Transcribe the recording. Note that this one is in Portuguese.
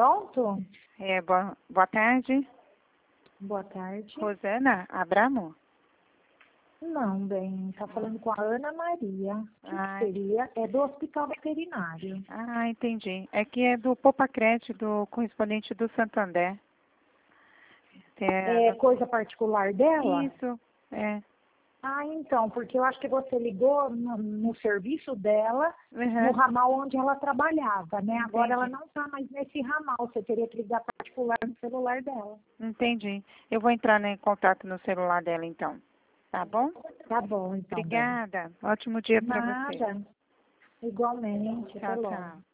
pronto? Boa tarde. Boa tarde. Rosana Abramo? Não, bem, tá falando com a Ana Maria. O que seria? É do Hospital Veterinário. Ah, entendi. É que é do Popacred, do correspondente do Santander. É coisa particular dela? Isso, é. Ah, então, porque eu acho que você ligou no serviço dela, Uhum. no ramal onde ela trabalhava, né? Agora ela Entendi. não tá mais nesse ramal, você teria que ligar particular no celular dela. Entendi. Eu vou entrar em contato no celular dela, então. Tá bom? Tá bom, então. Obrigada. Ótimo dia para você. Nada. Igualmente. Tchau, Até logo. tchau.